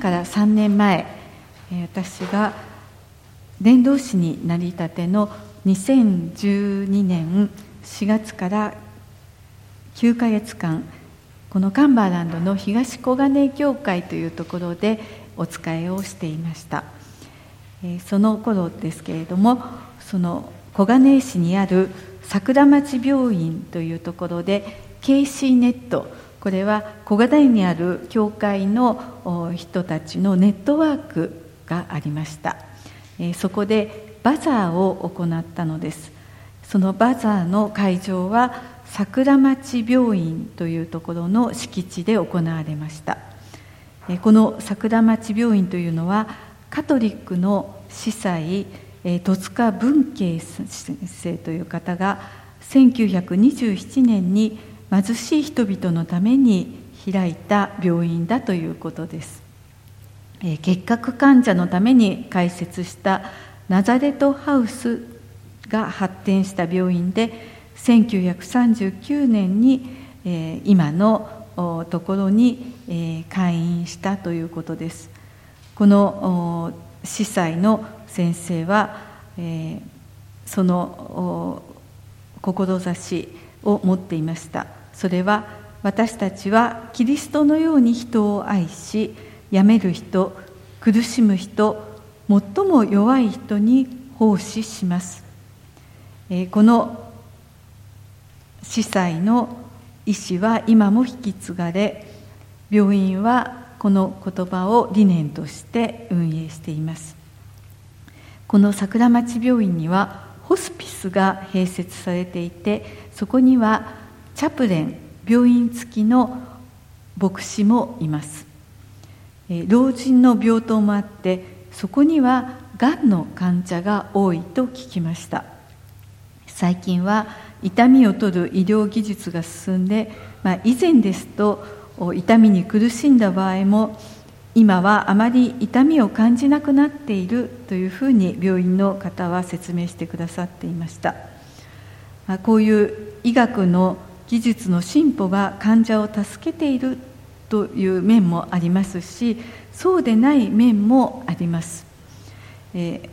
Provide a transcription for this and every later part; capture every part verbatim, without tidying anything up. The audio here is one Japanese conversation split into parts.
からさんねんまえ、私が伝道師になりたてのにせんじゅうにねんしがつからきゅうかげつかん、このカンバーランドの東小金井教会というところでお仕えをしていました。その頃ですけれども、その小金井市にある桜町病院というところで ケーシー ネット、これは小金井にある教会の人たちのネットワークがありました。そこでバザーを行ったのです。そのバザーの会場は桜町病院というところの敷地で行われました。この桜町病院というのはカトリックの司祭戸塚文慶先生という方がせんきゅうひゃくにじゅうななねんに貧しい人々のために開いた病院だということです。結核患者のために開設したナザレトハウスが発展した病院で、せんきゅうひゃくさんじゅうきゅうねんに今のところに開院したということです。この司祭の先生はその志を持っていました。それは、私たちはキリストのように人を愛し、病める人、苦しむ人、最も弱い人に奉仕します。この司祭の意志は今も引き継がれ、病院はこの言葉を理念として運営しています。この桜町病院にはホスピスが併設されていて、そこにはチャプレン、病院付きの牧師もいます。老人の病棟もあって、そこにはがんの患者が多いと聞きました。最近は痛みを取る医療技術が進んで、まあ、以前ですと痛みに苦しんだ場合も今はあまり痛みを感じなくなっているというふうに病院の方は説明してくださっていました。まあ、こういう医学の技術の進歩が患者を助けているという面もありますし、そうでない面もあります。えー、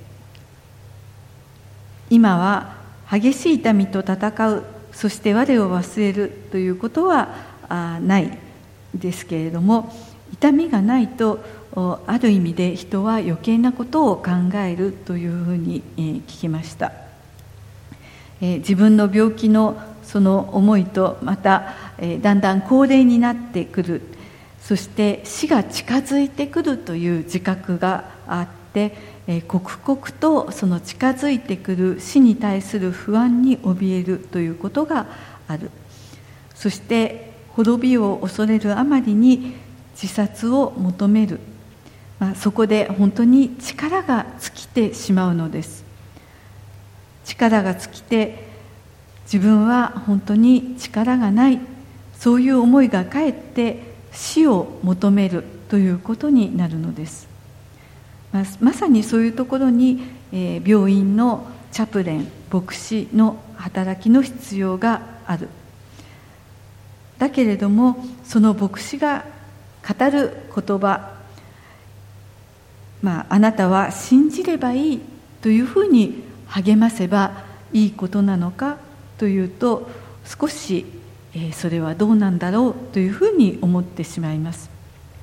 今は激しい痛みと戦う、そして我を忘れるということはあないですけれども、痛みがないとある意味で人は余計なことを考えるというふうに聞きました。えー、自分の病気のその思いと、また、えー、だんだん高齢になってくる、そして死が近づいてくるという自覚があって、えー、刻々とその近づいてくる死に対する不安に怯えるということがある。そして滅びを恐れるあまりに自殺を求める、まあ、そこで本当に力が尽きてしまうのです。力が尽きて、自分は本当に力がない、そういう思いがかえって死を求めるということになるのです。まあ、まさにそういうところに、えー、病院のチャプレン、牧師の働きの必要がある。だけれども、その牧師が語る言葉、まあ、あなたは信じればいいというふうに励ませばいいことなのかというと、少し、えー、それはどうなんだろうというふうに思ってしまいます。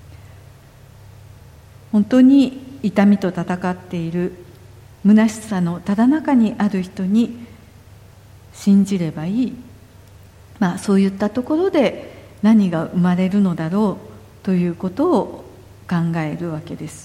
本当に痛みと闘っている、虚しさのただ中にある人に信じればいい、まあ、そういったところで何が生まれるのだろうということを考えるわけです。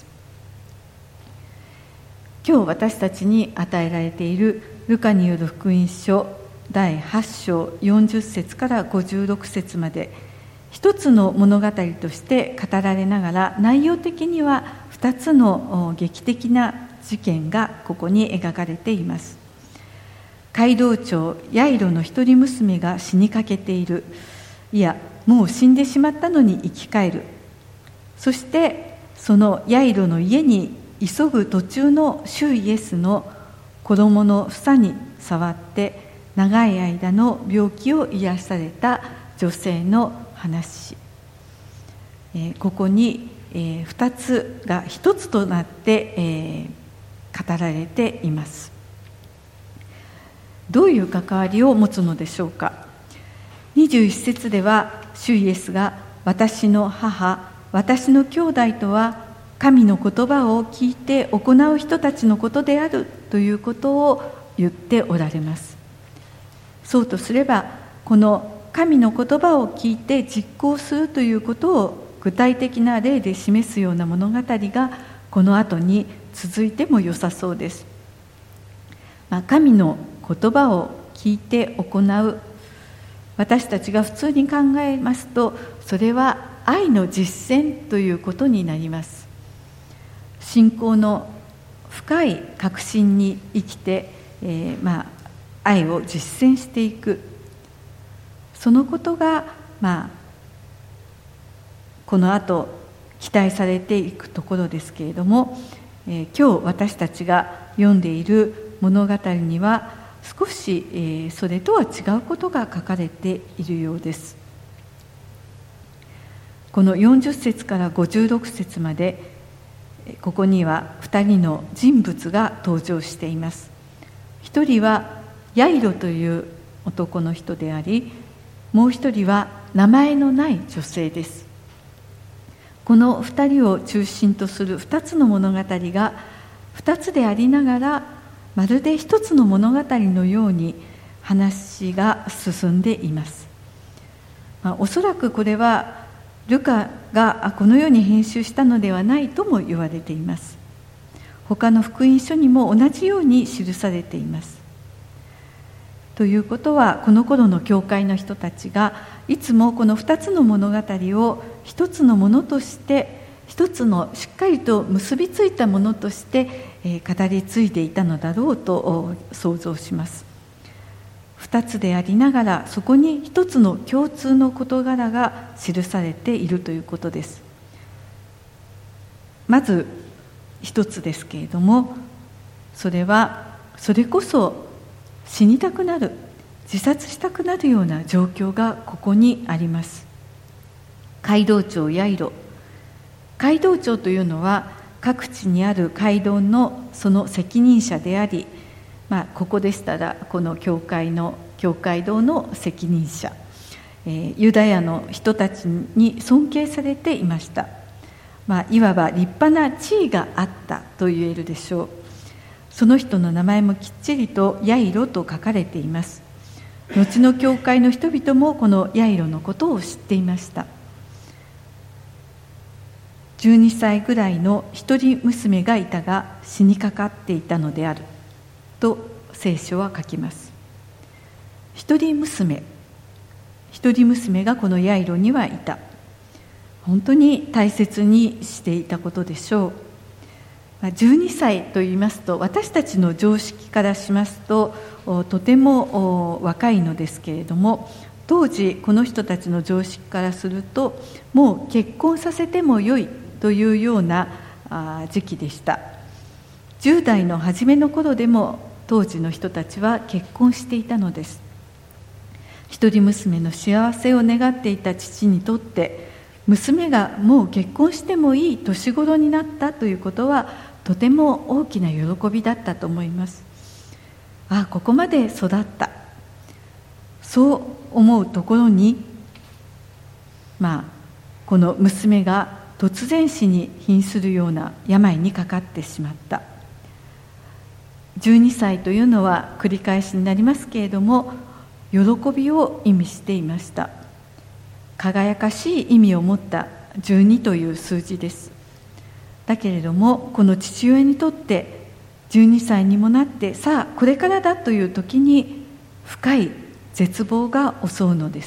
今日私たちに与えられているルカによる福音書だいはち章よんじゅっ節からごじゅうろく節まで、一つの物語として語られながら、内容的には二つの劇的な事件がここに描かれています。街道長ヤイロの一人娘が死にかけている。いや、もう死んでしまったのに生き返る。そしてそのヤイロの家に急ぐ途中の主イエスの子供の房に触って長い間の病気を癒された女性の話、えー、ここにえー、ふたつがひとつとなって、えー、語られています。どういう関わりを持つのでしょうか。にじゅういっ節では、主イエスが私の母、私の兄弟とは神の言葉を聞いて行う人たちのことであるということを言っておられます。そうとすれば、この神の言葉を聞いて実行するということを具体的な例で示すような物語がこの後に続いても良さそうです。まあ、神の言葉を聞いて行う、私たちが普通に考えますと、それは愛の実践ということになります。信仰の深い確信に生きて、えー、まあ愛を実践していく、そのことが、まあ、この後期待されていくところですけれども、えー、今日私たちが読んでいる物語には少し、えー、それとは違うことが書かれているようです。このよんじゅっ節からごじゅうろく節まで、ここにはふたりの人物が登場しています。一人はヤイロという男の人であり、もう一人は名前のない女性です。この二人を中心とする二つの物語が二つでありながら、まるで一つの物語のように話が進んでいます。まあ、おそらくこれはルカがこのように編集したのではないとも言われています。他の福音書にも同じように記されています。ということは、この頃の教会の人たちがいつもこの二つの物語を一つのものとして、一つのしっかりと結びついたものとして語り継いでいたのだろうと想像します。二つでありながら、そこに一つの共通の事柄が記されているということです。まず一つですけれども、それはそれこそ死にたくなる、自殺したくなるような状況がここにあります。街道長ヤイロ、街道長というのは各地にある街道のその責任者であり、まあ、ここでしたらこの教会の教会堂の責任者、えー、ユダヤの人たちに尊敬されていました。まあ、いわば立派な地位があったと言えるでしょう。その人の名前もきっちりとヤイロと書かれています。後の教会の人々もこのヤイロのことを知っていました。じゅうにさいぐらいの一人娘がいたが死にかかっていたのであると聖書は書きます。一人娘一人娘がこのヤイロにはいた。本当に大切にしていたことでしょう。じゅうにさいと言いますと、私たちの常識からしますととても若いのですけれども、当時この人たちの常識からすると、もう結婚させてもよいというような時期でした。じゅう代の初めの頃でも当時の人たちは結婚していたのです。一人娘の幸せを願っていた父にとって、娘がもう結婚してもいい年頃になったということはとても大きな喜びだったと思います。ああ、ここまで育った、そう思うところに、まあこの娘が突然死に瀕するような病にかかってしまった。じゅうにさいというのは繰り返しになりますけれども、喜びを意味していました。輝かしい意味を持ったじゅうにという数字です。だけれども、この父親にとってじゅうにさいにもなって、さあこれからだという時に深い絶望が襲うのです。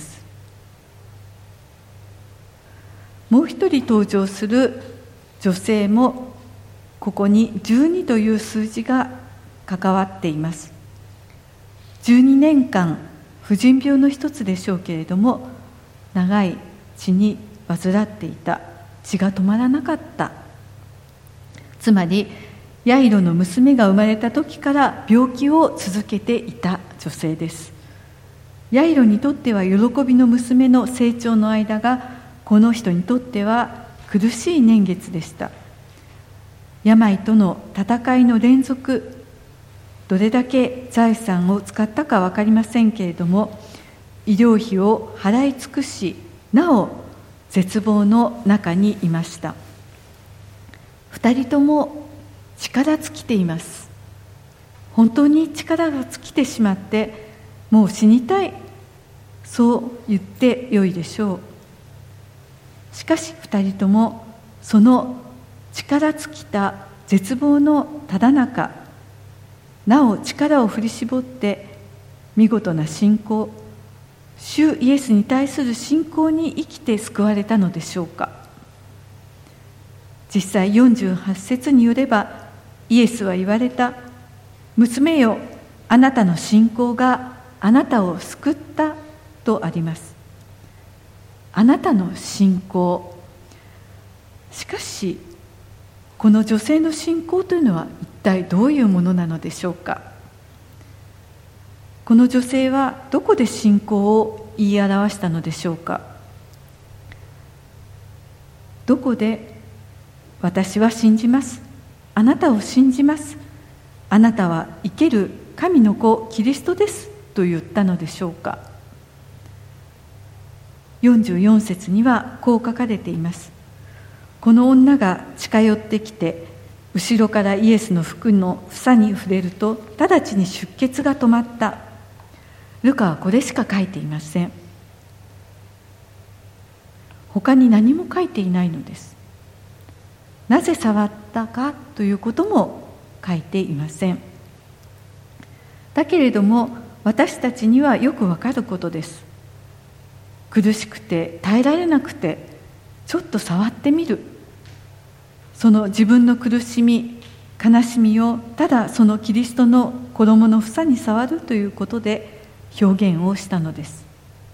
もう一人登場する女性もここにじゅうにという数字が関わっています。じゅうにねんかん婦人病の一つでしょうけれども、長い血に患っていた。血が止まらなかった。つまりヤイロの娘が生まれた時から病気を続けていた女性です。ヤイロにとっては喜びの娘の成長の間が、この人にとっては苦しい年月でした。病との戦いの連続、どれだけ財産を使ったか分かりませんけれども、医療費を払い尽くし、なお絶望の中にいました。二人とも力尽きています。本当に力が尽きてしまって、もう死にたい、そう言ってよいでしょう。しかし二人ともその力尽きた絶望のただ中、なお力を振り絞って見事な信仰、主イエスに対する信仰に生きて救われたのでしょうか。実際よんじゅうはち節によれば、イエスは言われた。娘よ、あなたの信仰があなたを救ったとあります。あなたの信仰。しかしこの女性の信仰というのは一体どういうものなのでしょうか。この女性はどこで信仰を言い表したのでしょうか。どこで私は信じます、あなたを信じます、あなたは生ける神の子キリストですと言ったのでしょうか。よんじゅうよん節にはこう書かれています。この女が近寄ってきて、後ろからイエスの服の房に触れると、直ちに出血が止まった。ルカはこれしか書いていません。他に何も書いていないのです。なぜ触ったかということも書いていません。だけれども私たちにはよくわかることです。苦しくて耐えられなくてちょっと触ってみる、その自分の苦しみ悲しみをただそのキリストの衣の房に触るということで表現をしたのです。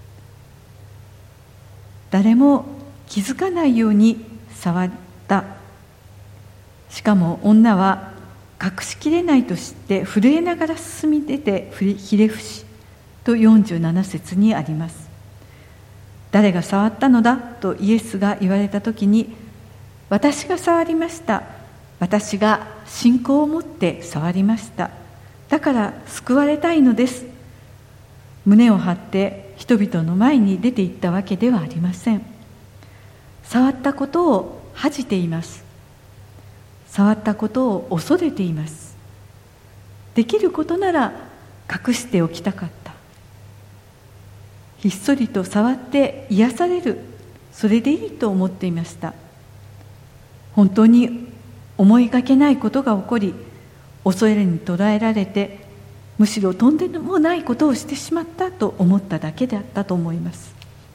誰も気づかないように触った。しかも女は隠しきれないと知って震えながら進み出てひれ伏しとよんじゅうなな節にあります。誰が触ったのだとイエスが言われたときに、私が触りました、私が信仰を持って触りました、だから救われたいのです、胸を張って人々の前に出て行ったわけではありません。触ったことを恥じています。触ったことを恐れています。できることなら隠しておきたかった。ひっそりと触って癒される、それでいいと思っていました。本当に思いがけないことが起こり、恐れに捉えられて、むしろとんでもないことをしてしまったと思っただけであったと思います。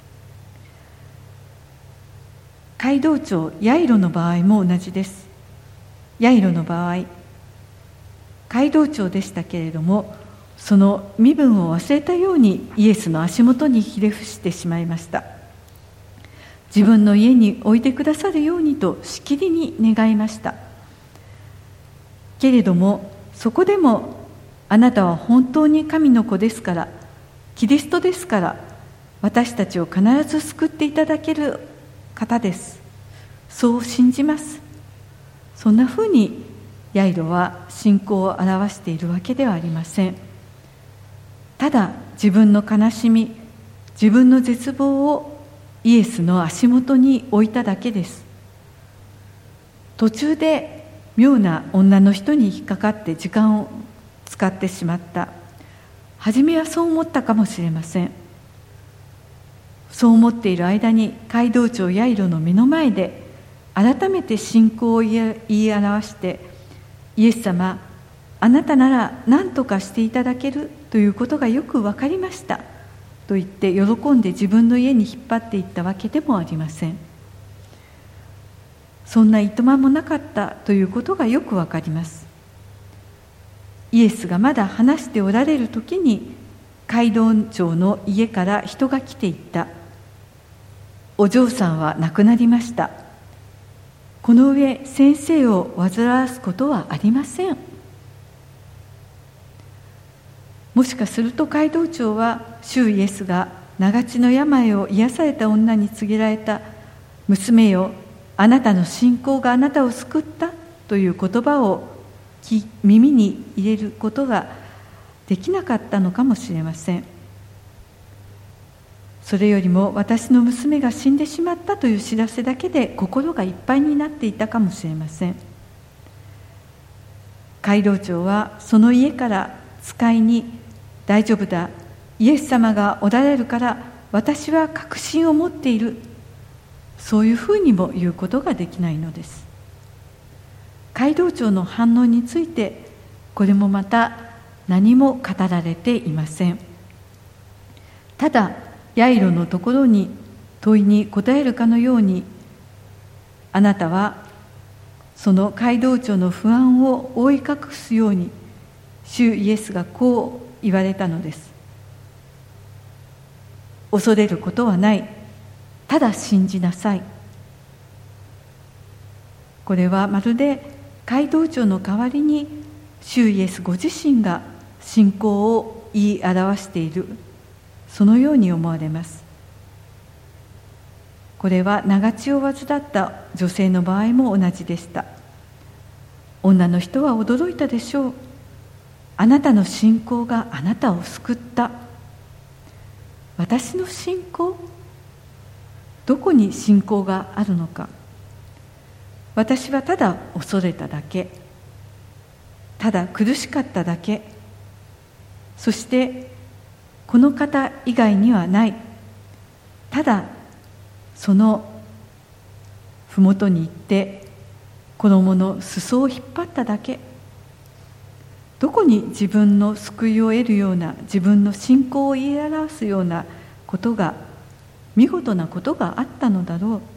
街道長ヤイロの場合も同じです。ヤイロの場合、街道長でしたけれども、その身分を忘れたようにイエスの足元にひれ伏してしまいました。自分の家に置いてくださるようにとしきりに願いました。けれどもそこでも、あなたは本当に神の子ですから、キリストですから、私たちを必ず救っていただける方です、そう信じます、そんなふうにヤイロは信仰を表しているわけではありません。ただ自分の悲しみ、自分の絶望をイエスの足元に置いただけです。途中で妙な女の人に引っかかって時間を使ってしまった。初めはそう思ったかもしれません。そう思っている間に街道長ヤイロの目の前で改めて信仰を言い表して、イエス様、あなたなら何とかしていただけるということがよく分かりましたと言って喜んで自分の家に引っ張っていったわけでもありません。そんないとまもなかったということがよく分かります。イエスがまだ話しておられる時に、街道長の家から人が来ていった。お嬢さんは亡くなりました。この上先生を煩わすことはありません。もしかすると街道長は主イエスが長血の病を癒された女に告げられた、娘よ、 あなたの信仰があなたを救ったという言葉を耳に入れることができなかったのかもしれません。それよりも私の娘が死んでしまったという知らせだけで心がいっぱいになっていたかもしれません。街道長はその家から使いに、大丈夫だ、イエス様がおられるから私は確信を持っている、そういうふうにも言うことができないのです。街道長の反応についてこれもまた何も語られていません。ただヤイロのところに問いに答えるかのように、あなたはその街道長の不安を覆い隠すように、主イエスがこう言われたのです。恐れることはない、ただ信じなさい。これはまるで街道長の代わりに主イエスご自身が信仰を言い表している、そのように思われます。これは長血を患った女性の場合も同じでした。女の人は驚いたでしょう。あなたの信仰があなたを救った。私の信仰？どこに信仰があるのか。私はただ恐れただけ、ただ苦しかっただけ、そしてこの方以外にはない、ただそのふもとに行って衣の裾を引っ張っただけ。どこに自分の救いを得るような、自分の信仰を言い表すようなことが、見事なことがあったのだろう。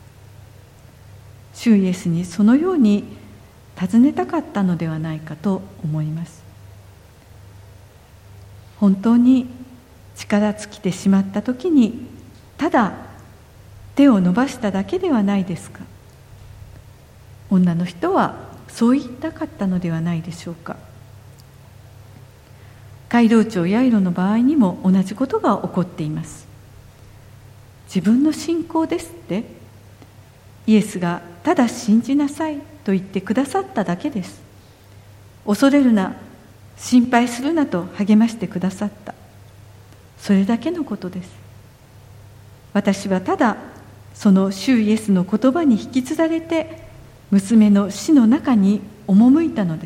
主イエスにそのように尋ねたかったのではないかと思います。本当に力尽きてしまった時に、ただ手を伸ばしただけではないですか。女の人はそう言いたかったのではないでしょうか。街道長ヤイロの場合にも同じことが起こっています。自分の信仰ですって、イエスがただ信じなさいと言ってくださっただけです。恐れるな、心配するなと励ましてくださった。それだけのことです。私はただその主イエスの言葉に引きずられて、娘の死の中に赴いたのです。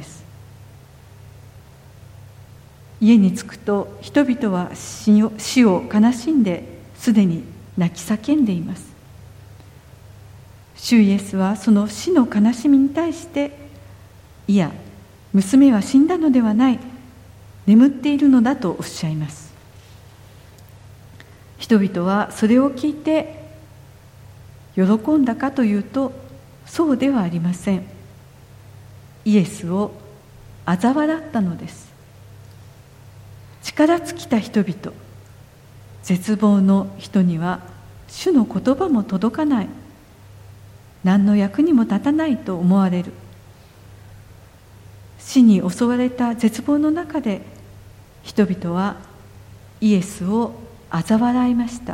家に着くと人々は死を、死を悲しんですでに泣き叫んでいます。主イエスはその死の悲しみに対して、いや、娘は死んだのではない、眠っているのだとおっしゃいます。人々はそれを聞いて喜んだかというと、そうではありません。イエスを嘲笑ったのです。力尽きた人々、絶望の人には主の言葉も届かない、何の役にも立たないと思われる。死に襲われた絶望の中で、人々はイエスを嘲笑いました。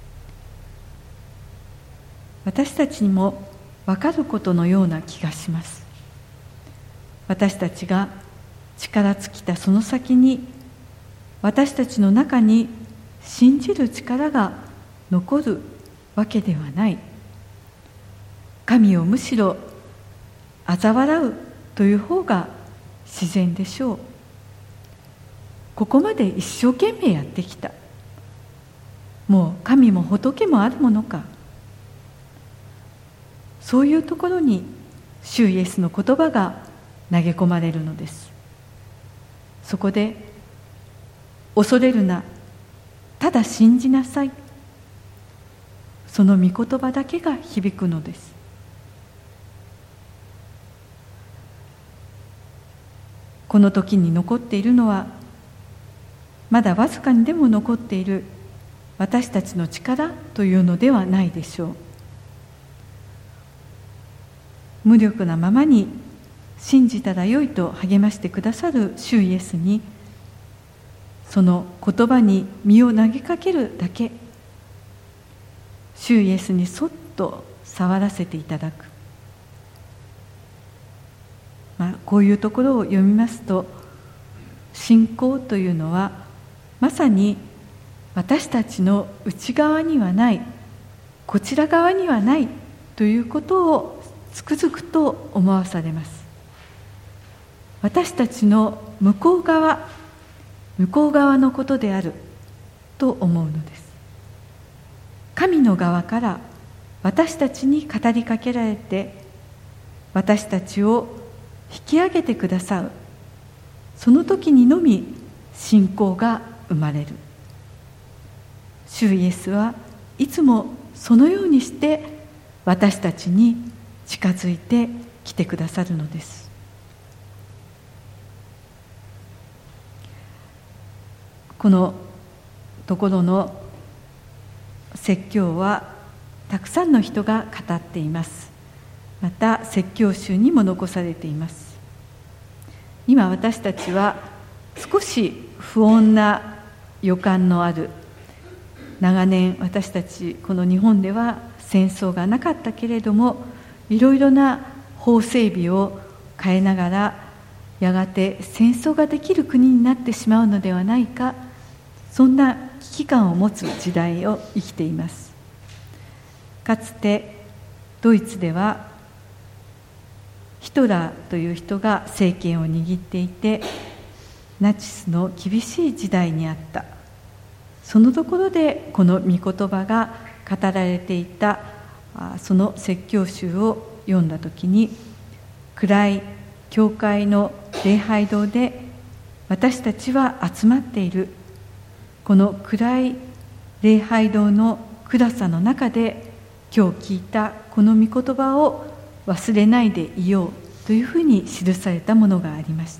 私たちにも分かることのような気がします。私たちが力尽きたその先に、私たちの中に信じる力が残るわけではない。神をむしろ嘲笑うという方が自然でしょう。ここまで一生懸命やってきた。もう神も仏もあるものか。そういうところに主イエスの言葉が投げ込まれるのです。そこで、恐れるな、ただ信じなさい。その御言葉だけが響くのです。この時に残っているのは、まだわずかにでも残っている私たちの力というのではないでしょう。無力なままに信じたらよいと励ましてくださる主イエスに、その言葉に身を投げかけるだけ、主イエスにそっと触らせていただく、まあ、こういうところを読みますと、信仰というのはまさに私たちの内側にはない、こちら側にはないということをつくづくと思わされます。私たちの向こう側、向こう側のことであると思うのです。神の側から私たちに語りかけられて、私たちを引き上げてくださる、その時にのみ信仰が生まれる。主イエスはいつもそのようにして私たちに近づいてきてくださるのです。このところの説教はたくさんの人が語っています。また説教集にも残されています。今私たちは少し不穏な予感のある、長年私たちこの日本では戦争がなかったけれども、いろいろな法整備を変えながらやがて戦争ができる国になってしまうのではないか、そんな危機感を持つ時代を生きています。かつてドイツではヒトラーという人が政権を握っていて、ナチスの厳しい時代にあった。そのところでこの御言葉が語られていたその説教集を読んだときに、暗い教会の礼拝堂で私たちは集まっている。この暗い礼拝堂の暗さの中で今日聞いたこの御言葉を忘れないでいようというふうに記されたものがありました。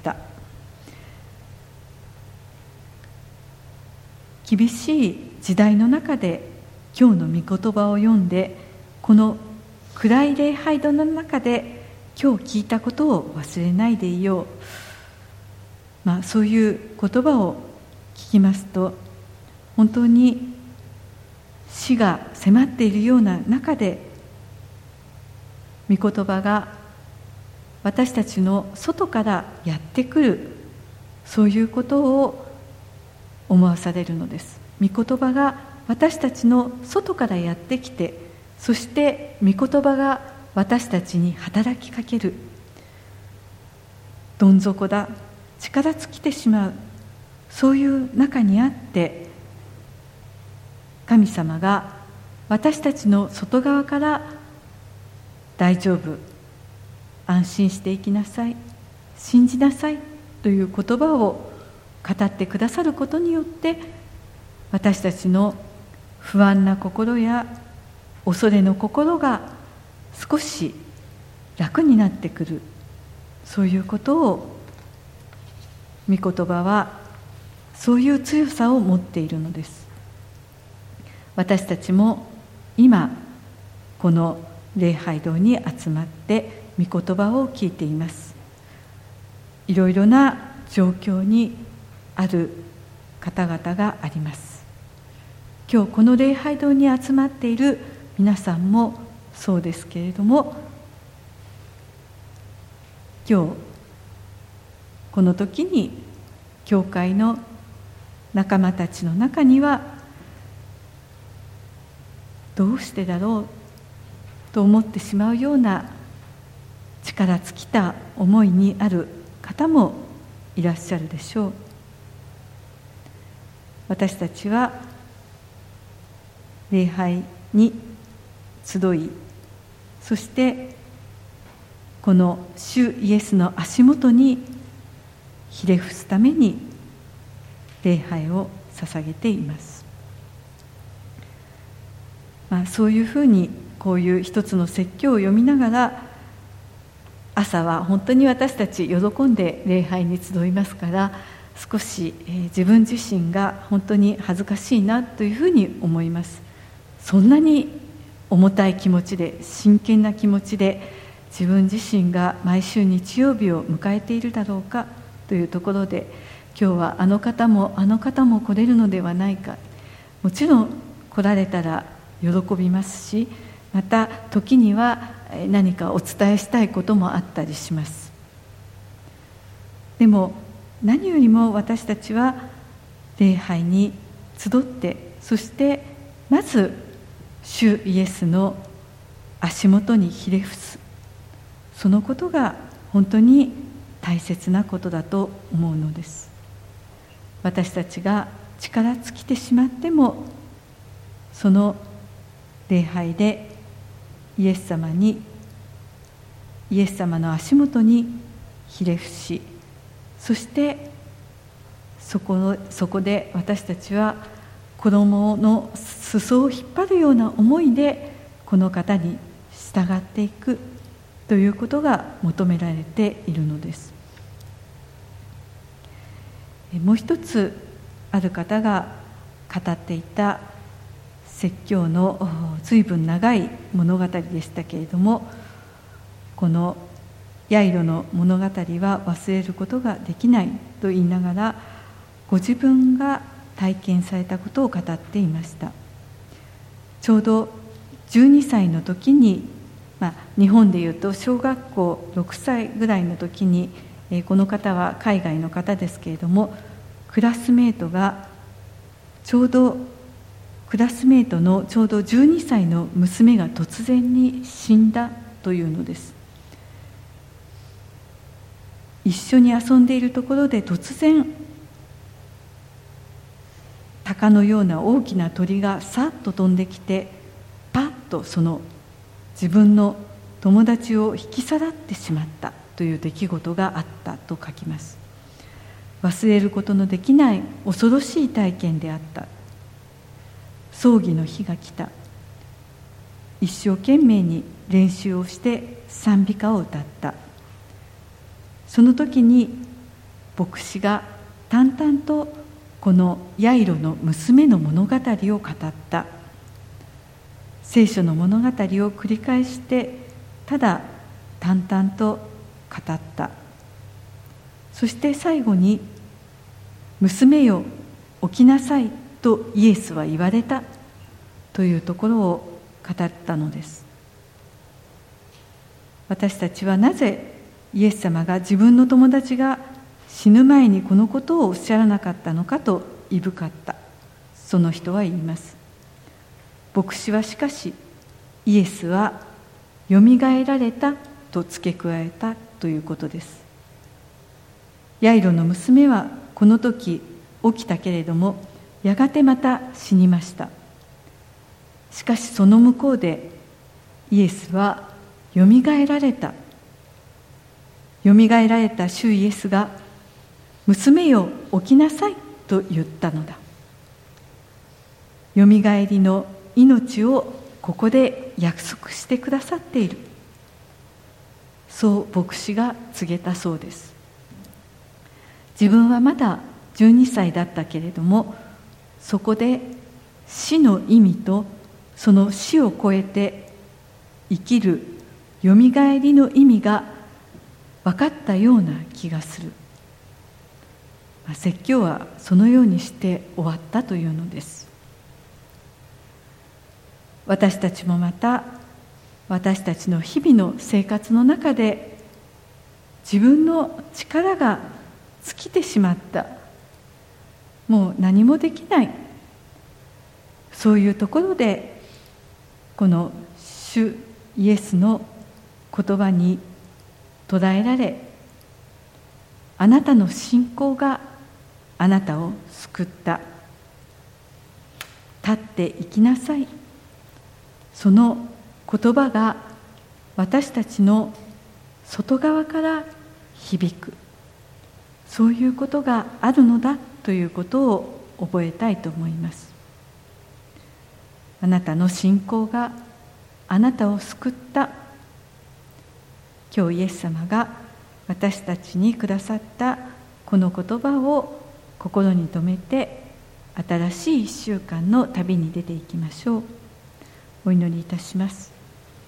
厳しい時代の中で今日の御言葉を読んで、この暗い礼拝堂の中で今日聞いたことを忘れないでいよう、まあ、そういう言葉を聞きますと、本当に死が迫っているような中で御言葉が私たちの外からやってくる、そういうことを思わされるのです。御言葉が私たちの外からやってきて、そして御言葉が私たちに働きかける。どん底だ、力尽きてしまう、そういう中にあって神様が私たちの外側から大丈夫、安心していきなさい、信じなさいという言葉を語ってくださることによって、私たちの不安な心や恐れの心が少し楽になってくる、そういうことを御言葉はそういう強さを持っているのです。私たちも今この礼拝堂に集まって御言葉を聞いています。いろいろな状況にある方々があります。今日この礼拝堂に集まっている皆さんもそうですけれども、今日この時に教会の仲間たちの中には、どうしてだろうと思ってしまうような力尽きた思いにある方もいらっしゃるでしょう。私たちは礼拝に集い、そしてこの主イエスの足元にひれ伏すために礼拝を捧げています。まあ、そういうふうにこういう一つの説教を読みながら、朝は本当に私たち喜んで礼拝に集いますから、少し、えー、自分自身が本当に恥ずかしいなというふうに思います。そんなに重たい気持ちで、真剣な気持ちで自分自身が毎週日曜日を迎えているだろうかというところで、今日はあの方もあの方も来れるのではないか、もちろん来られたら喜びますし、 また時には何かお伝えしたいこともあったりします。でも何よりも私たちは礼拝に集って、そしてまず主イエスの足元にひれ伏す、そのことが本当に大切なことだと思うのです。私たちが力尽きてしまっても、その礼拝でイエス様にイエス様の足元にひれ伏し、そしてそこ、そこで私たちは衣の裾を引っ張るような思いでこの方に従っていくということが求められているのです。もう一つある方が語っていた説教の随分長い物語でしたけれども、このヤイロの物語は忘れることができないと言いながら、ご自分が体験されたことを語っていました。ちょうどじゅうにさいの時に、まあ、日本でいうと小学校ろくさいぐらいの時に、えー、この方は海外の方ですけれども、クラスメートがちょうどクラスメートのちょうどじゅうにさいの娘が突然に死んだというのです。一緒に遊んでいるところで突然鷹のような大きな鳥がさっと飛んできて、パッとその自分の友達を引き去らってしまったという出来事があったと書きます。忘れることのできない恐ろしい体験であった。葬儀の日が来た。一生懸命に練習をして賛美歌を歌った。その時に牧師が淡々とこのヤイロの娘の物語を語った。聖書の物語を繰り返してただ淡々と語った。そして最後に、娘よ起きなさいとイエスは言われたというところを語ったのです。私たちはなぜイエス様が自分の友達が死ぬ前にこのことをおっしゃらなかったのかといぶかった。その人は言います。牧師はしかし、イエスはよみがえられたと付け加えたということです。ヤイロの娘はこの時起きたけれども、やがてまた死にました。しかしその向こうでイエスはよみがえられた。よみがえられた主イエスが、娘よ起きなさいと言ったのだ。よみがえりの命をここで約束してくださっている。そう牧師が告げたそうです。自分はまだじゅうにさいだったけれども、そこで死の意味とその死を超えて生きるよみがえりの意味が分かったような気がする。まあ、説教はそのようにして終わったというのです。私たちもまた私たちの日々の生活の中で自分の力が尽きてしまった、もう何もできない、そういうところでこの主イエスの言葉に捉えられ、あなたの信仰があなたを救った。立って行きなさい。その言葉が私たちの外側から響く、そういうことがあるのだということを覚えたいと思います。あなたの信仰があなたを救った。今日イエス様が私たちにくださったこの言葉を心に留めて、新しい一週間の旅に出ていきましょう。お祈りいたします。